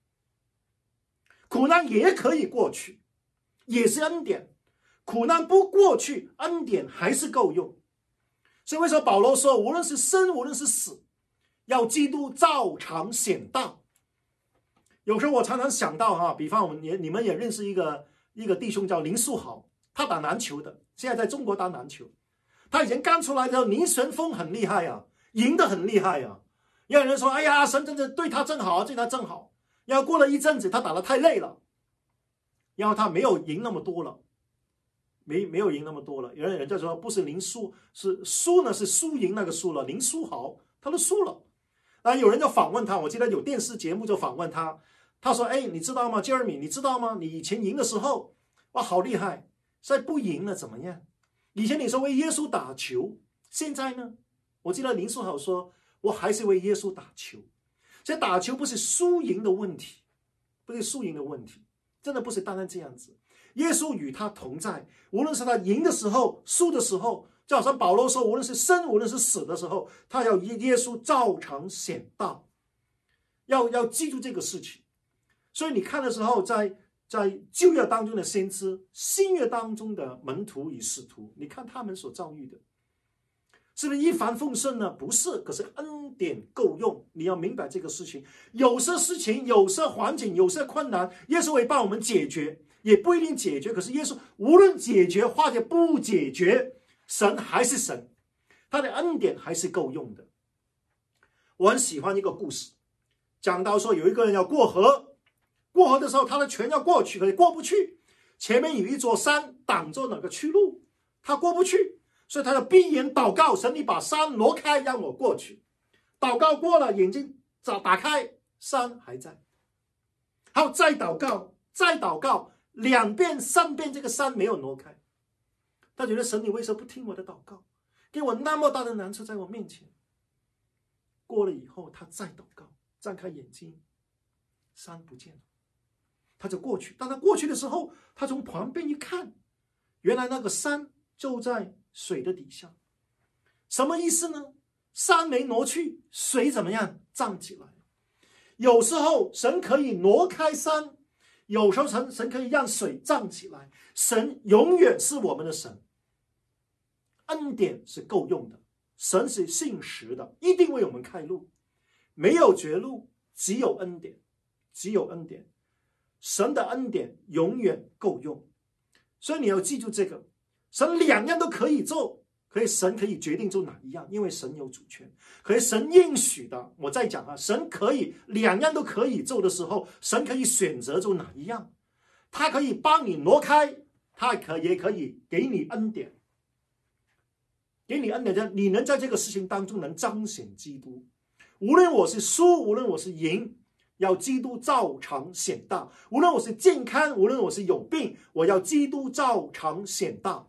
苦难也可以过去，也是恩典。苦难不过去，恩典还是够用。所以为什么保罗说，无论是生，无论是死，要基督照常显大。有时候我常常想到比方你们也认识一个弟兄叫林书豪，他打篮球的，现在在中国打篮球。他以前刚出来的时候，林神锋很厉害啊，赢得很厉害啊。也有人说，哎呀，神真的对他真好，对他真好。然后过了一阵子，他打得太累了，然后他没有赢那么多了，没有赢那么多了。有人就说，不是林书，是输呢，是输赢那个输了，林书豪他都输了。有人就访问他，我记得有电视节目就访问他，他说：“哎，你知道吗 ，Jeremy， 你知道吗？你以前赢的时候，哇，好厉害！现在不赢了怎么样？以前你说为耶稣打球，现在呢？我记得林书豪说，我还是为耶稣打球。所以打球不是输赢的问题，不是输赢的问题，真的不是单单这样子。耶稣与他同在，无论是他赢的时候、输的时候。”就好像保罗说，无论是生无论是死的时候，他要耶稣照常显大，要记住这个事情。所以你看的时候，在旧约当中的先知，新约当中的门徒与使徒，你看他们所遭遇的，是不是一帆风顺呢？不是，可是恩典够用。你要明白这个事情，有些事情、有些环境、有些困难，耶稣会帮我们解决，也不一定解决。可是耶稣无论解决或者不解决，神还是神，他的恩典还是够用的。我很喜欢一个故事，讲到说有一个人要过河，过河的时候他的船要过去，可是过不去，前面有一座山挡着那个去路，他过不去，所以他就闭眼祷告，神你把山挪开让我过去。祷告过了，眼睛打开，山还在。好，再祷告，再祷告，2遍3遍，这个山没有挪开。他觉得神你为什么不听我的祷告，给我那么大的难处在我面前。过了以后他再祷告，张开眼睛，山不见了，他就过去。当他过去的时候，他从旁边一看，原来那个山就在水的底下。什么意思呢？山没挪去，水怎么样？涨起来。有时候神可以挪开山，有时候神可以让水涨起来。神永远是我们的神，恩典是够用的，神是信实的，一定为我们开路。没有绝路，只有恩典，只有恩典。神的恩典永远够用，所以你要记住这个，神2样都可以做，可以神可以决定做哪一样，因为神有主权。可是神应许的，我再讲神可以2样都可以做的时候，神可以选择做哪一样。他可以帮你挪开，他也可以给你恩典，给你恩典，你能在这个事情当中能彰显基督。无论我是输，无论我是赢，要基督照常显大。无论我是健康，无论我是有病，我要基督照常显大。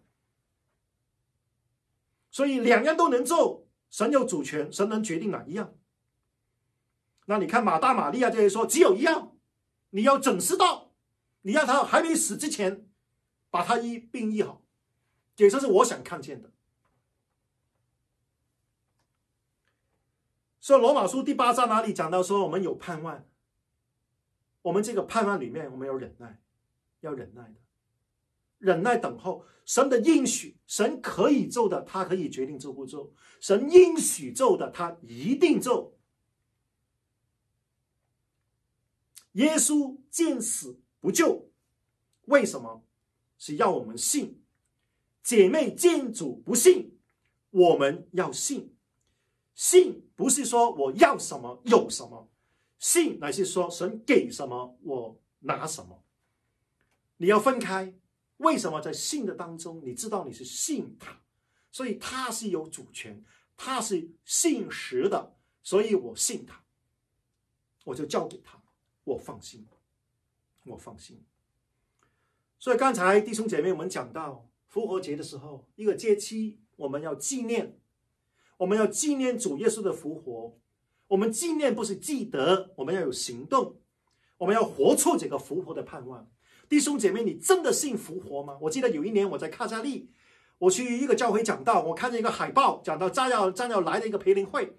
所以2样都能做，神有主权，神能决定哪一样。那你看马大马利亚这些说，只有一样，你要准时到，你让他还没死之前把他病医好，这就是我想看见的。所以罗马书第8章哪里讲到说我们有盼望，我们这个盼望里面我们有忍耐，要忍耐的，忍耐等候神的应许。神可以做的他可以决定做不做，神应许做的他一定做。耶稣见死不救，为什么？是要我们信。姐妹见主不信，我们要信。信不是说我要什么有什么，信乃是说神给什么我拿什么。你要分开，为什么在信的当中你知道你是信他，所以他是有主权，他是信实的，所以我信他，我就交给他，我放心，我放心。所以刚才弟兄姐妹我们讲到复活节的时候，一个节期我们要纪念，我们要纪念主耶稣的复活。我们纪念不是记得，我们要有行动，我们要活出这个复活的盼望。弟兄姐妹，你真的信复活吗？我记得有一年我在卡加利，我去一个教会讲道，我看见一个海报讲到将要来的一个培灵会，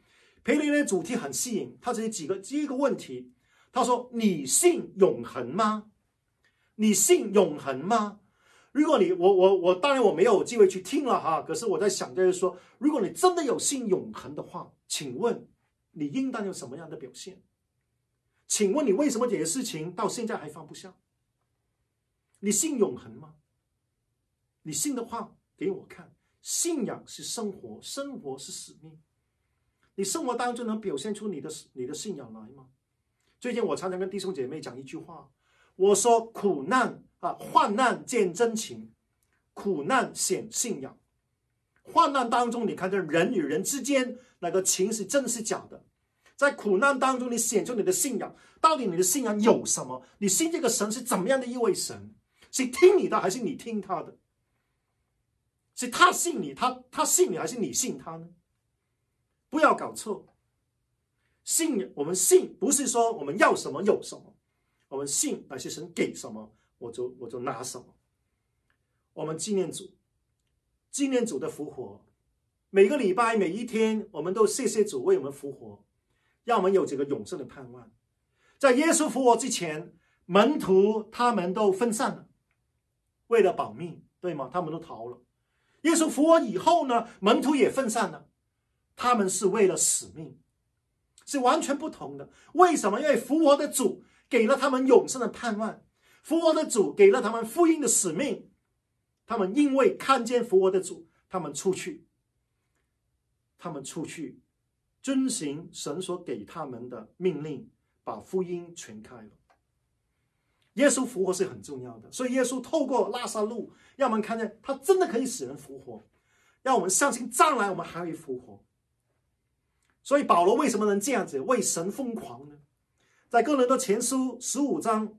培灵的主题很吸引，他只有第一个问题，他说：“你信永恒吗？你信永恒吗？”如果你当然我没有机会去听了哈，可是我在想就是说，如果你真的有信永恒的话，请问你应当有什么样的表现？请问你为什么这些事情到现在还放不下？你信永恒吗？你信的话给我看，信仰是生活，生活是使命。你生活当中能表现出你的信仰来吗？最近我常常跟弟兄姐妹讲一句话，我说苦难患难见真情，苦难显信仰。患难当中，你看这人与人之间那个情是真是假的，在苦难当中，你显出你的信仰。到底你的信仰有什么？你信这个神是怎么样的一位神？是听你的还是你听他的？是他信你，他信你还是你信他呢？不要搞错，我们信不是说我们要什么有什么，我们信乃是神给什么我就拿什么。我们纪念主的复活，每个礼拜每一天，我们都谢谢主为我们复活，让我们有这个永生的盼望。在耶稣复活之前，门徒他们都分散了，为了保命，对吗？他们都逃了。耶稣复活以后呢，门徒也分散了，他们是为了使命，是完全不同的。为什么？因为复活的主给了他们永生的盼望，复活的主给了他们福音的使命。他们因为看见复活的主，他们出去遵行神所给他们的命令，把福音传开了。耶稣复活是很重要的，所以耶稣透过拉撒路让我们看见他真的可以使人复活，让我们相信将来我们还会复活。所以保罗为什么能这样子为神疯狂呢？在哥林多前书15章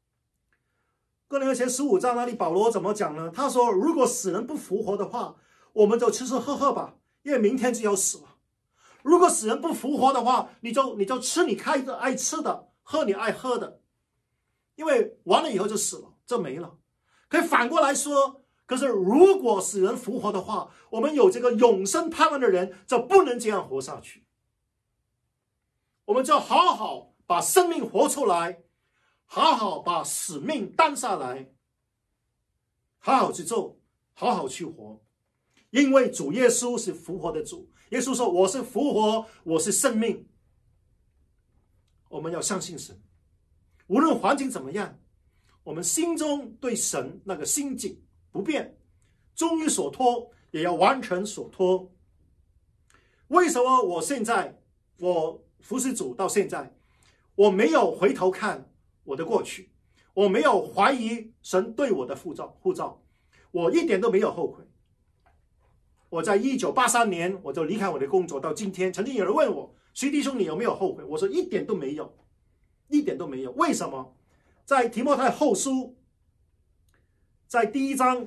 那里，保罗怎么讲呢？他说：“如果死人不复活的话，我们就吃吃喝喝吧，因为明天就要死了。如果死人不复活的话，你就吃你爱吃的，喝你爱喝的，因为完了以后就死了，就没了。可以反过来说，可是如果死人复活的话，我们有这个永生盼望的人就不能这样活下去。我们就好好把生命活出来，好好把使命担下来，好好去做，好好去活。因为主耶稣是复活的主，耶稣说我是复活，我是生命。我们要相信神，无论环境怎么样，我们心中对神那个心境不变，忠于所托，也要完成所托。为什么我服侍主到现在，我没有回头看我的过去，我没有怀疑神对我的呼召，我一点都没有后悔。我在1983年我就离开我的工作，到今天，曾经有人问我，徐弟兄你有没有后悔？我说一点都没有，一点都没有。为什么？在提摩太后书，在第1章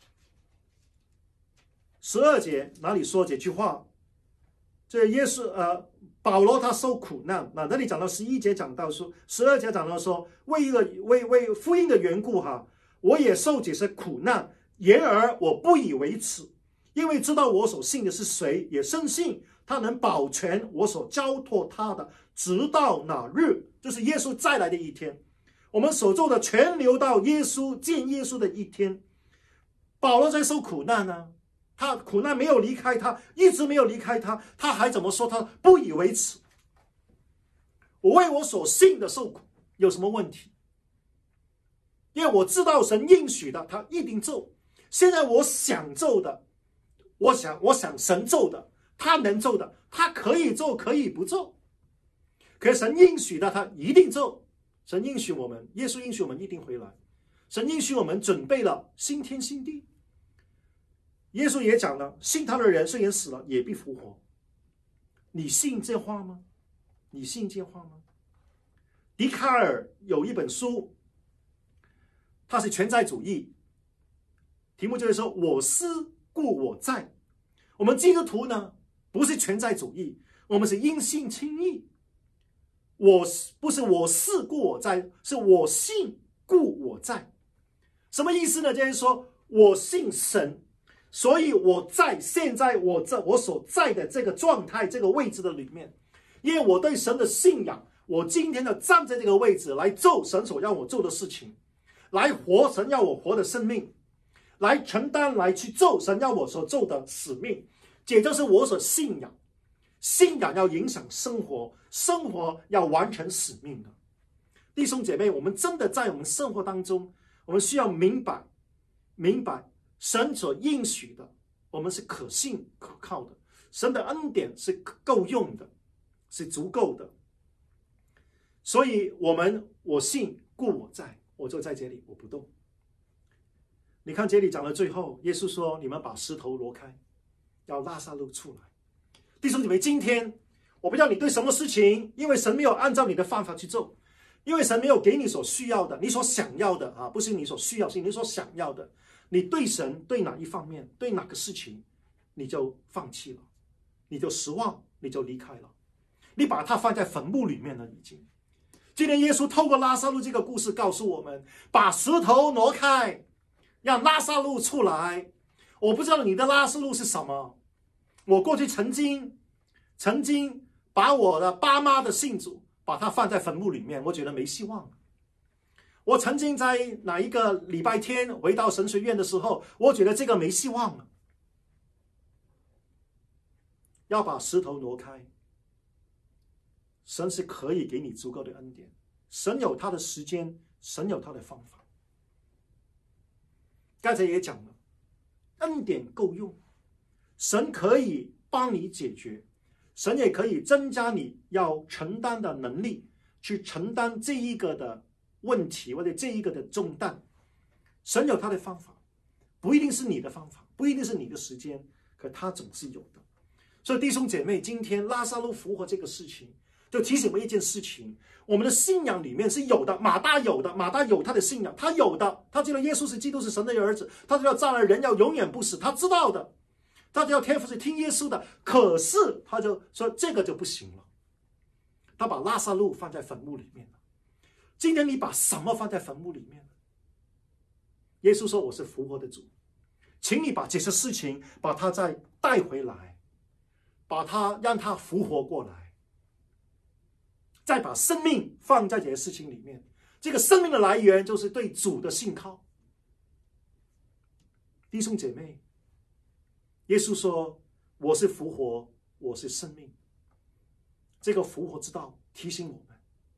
12节那里说这句话，这耶稣保罗他受苦难，那里讲到11节讲到说，12节讲到说，为福音的缘故我也受这些苦难，然而我不以为耻，因为知道我所信的是谁，也深信他能保全我所交托他的，直到那日，就是耶稣再来的一天。我们所做的全留到见耶稣的一天。保罗在受苦难呢，他苦难没有离开他，一直没有离开他，他还怎么说他不以为耻？我为我所信的受苦有什么问题？因为我知道神应许的他一定做。现在我想做的，我想神做的，他能做的，他可以做可以不做，可是神应许的他一定做。神应许我们，耶稣应许我们一定回来，神应许我们准备了新天新地。耶稣也讲了，信他的人虽然死了也必复活。你信这话吗？你信这话吗？笛卡尔有一本书，他是全在主义，题目就是说我思故我在。我们基督徒呢，不是全在主义，我们是因信称义。不是我思故我在，是我信故我在。什么意思呢？就是说我信神， 所以我在现在我所在的这个状态、这个位置的里面，因为我对神的信仰，我今天的站在这个位置来做神所让我做的事情，来活神要我活的生命，来承担，来去做神要我所做的使命，也就是我所信仰。信仰要影响生活，生活要完成使命的。弟兄姐妹，我们真的在我们生活当中，我们需要明白神所应许的，我们是可信可靠的，神的恩典是够用的，是足够的。所以我信故我在，我就在这里，我不动。你看这里讲到最后，耶稣说：“你们把石头挪开，要拉撒路出来。”弟兄姐妹，今天我不知道你对什么事情，因为神没有按照你的方法去做，因为神没有给你所需要的，你所想要的啊，不是你所需要，是你所想要的。你对神对哪一方面，对哪个事情，你就放弃了，你就失望，你就离开了，你把它放在坟墓里面了已经。今天耶稣透过拉撒路这个故事告诉我们，把石头挪开，让拉撒路出来。我不知道你的拉撒路是什么。我过去曾经把我的爸妈的信主把它放在坟墓里面，我觉得没希望。我曾经在哪一个礼拜天回到神学院的时候，我觉得这个没希望了。要把石头挪开，神是可以给你足够的恩典，神有他的时间，神有他的方法。刚才也讲了，恩典够用，神可以帮你解决，神也可以增加你要承担的能力，去承担这一个的问题或者这一个的重担。神有他的方法，不一定是你的方法，不一定是你的时间，可他总是有的。所以弟兄姐妹，今天拉撒路复活这个事情就提醒我一件事情，我们的信仰里面是有的。马大有他的信仰，他有的，他知道耶稣是基督，是神的儿子，他知道将来人要永远不死，他知道的，他知道天父是听耶稣的。可是他就说这个就不行了，他把拉撒路放在坟墓里面了。今天你把什么放在坟墓里面呢？耶稣说我是复活的主，请你把这些事情把它再带回来，让它复活过来，再把生命放在这些事情里面。这个生命的来源就是对主的信靠。弟兄姐妹，耶稣说我是复活，我是生命。这个复活之道提醒我们。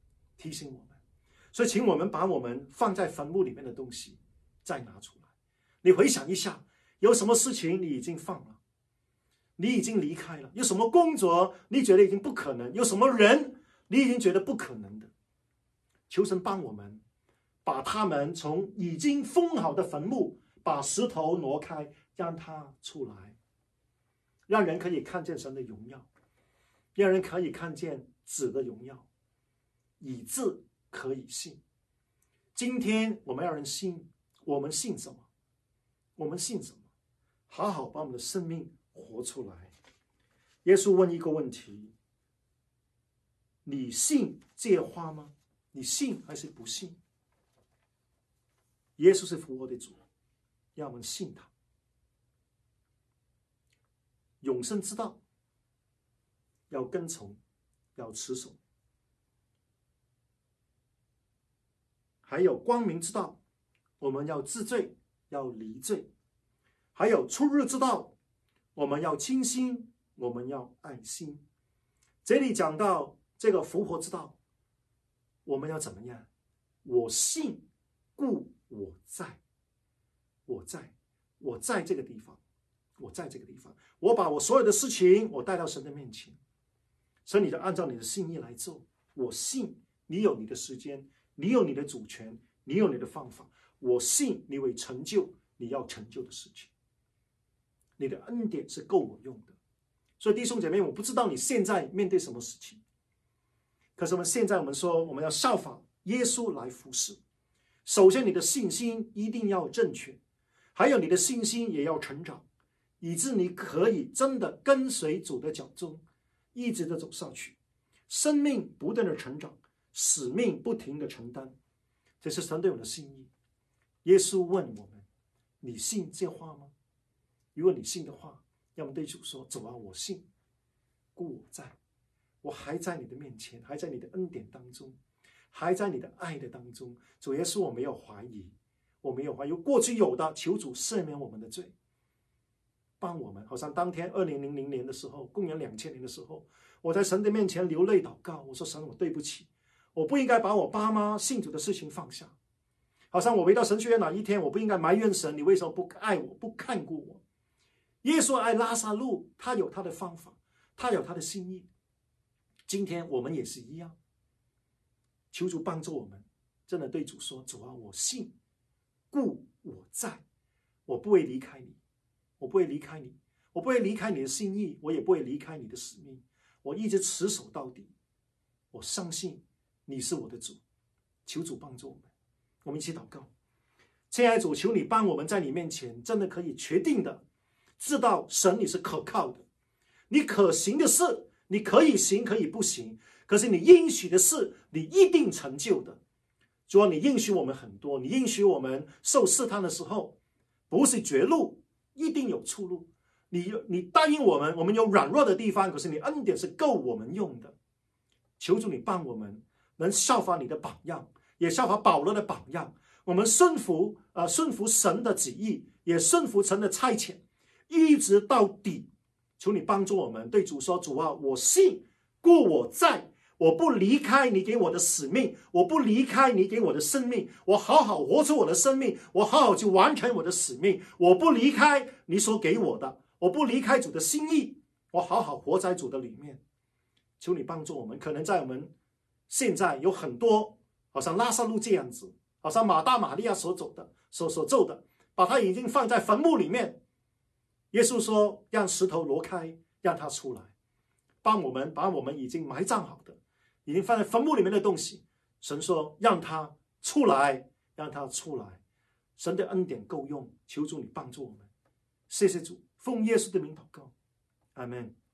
所以请我们把我们放在坟墓里面的东西再拿出来。你回想一下，有什么事情你已经放了，你已经离开了，有什么工作你觉得已经不可能，有什么人你已经觉得不可能的。求神帮我们把他们从已经封好的坟墓，把石头挪开，让它出来，让人可以看见神的荣耀，让人可以看见子的荣耀，以致可以信。今天我们要人信，我们信什么？好好把我们的生命活出来。耶稣问一个问题：你信这话吗？你信还是不信？耶稣是复活的主，让我们信他。永生之道要跟从，要持守。还有光明之道，我们要治罪，要离罪。还有出日之道，我们要清心，我们要爱心。这里讲到这个复活之道，我们要怎么样？我信故我在，我在这个地方，我把我所有的事情我带到神的面前，所以你就按照你的心意来做。我信你有你的时间，你有你的主权，你有你的方法。我信你会成就你要成就的事情，你的恩典是够我用的。所以弟兄姐妹，我不知道你现在面对什么事情，可是现在我们说我们要效法耶稣来服侍。首先你的信心一定要正确，还有你的信心也要成长，以致你可以真的跟随主的脚踪，一直的走上去，生命不断的成长，使命不停的承担。这是神对我的心意。耶稣问我们：你信这话吗？ 如果你信的话，要么对主说：主啊，我信，故我在，我还在你的面前，还在你的恩典当中，还在你的爱的当中。主耶稣，我没有怀疑，我没有怀疑，过去有的，求主赦免我们的罪，帮我们。好像当天2000年的时候，公元2000年的时候，我在神的面前流泪祷告，我说神，我对不起，我不应该把我爸妈信主的事情放下。好像我回到神学院哪一天，我不应该埋怨神，你为什么不爱我，不看顾我？耶稣爱拉撒路，他有他的方法，他有他的心意。今天我们也是一样，求主帮助我们，真的对主说：主啊，我信，故我在，我不会离开你，我不会离开你，我不会离开你的心意，我也不会离开你的使命，我一直持守到底。我相信你是我的主，求主帮助我们。我们一起祷告。亲爱的主，求你帮我们在你面前真的可以确定的知道神你是可靠的，你可行的事你可以行可以不行，可是你应许的事你一定成就的。主啊，你应许我们很多，你应许我们受试探的时候不是绝路，一定有出路。你答应我们，我们有软弱的地方，可是你恩典是够我们用的。求主你帮我们能效法你的榜样，也效法保罗的榜样，我们顺服神的旨意，也顺服神的差遣，一直到底。求你帮助我们，对主说：主啊，我信，故我在，我不离开你给我的使命，我不离开你给我的生命，我好好活出我的生命，我好好去完成我的使命，我不离开你所给我的，我不离开主的心意，我好好活在主的里面。求你帮助我们，可能在我们现在有很多好像拉撒路这样子，好像马大马利亚所做的，把他已经放在坟墓里面。耶稣说：让石头挪开，让他出来。帮我们把我们已经埋葬好的，已经放在坟墓里面的东西，神说让他出来，让他出来。神的恩典够用，求主你帮助我们。谢谢主，奉耶稣的名祷告，阿们。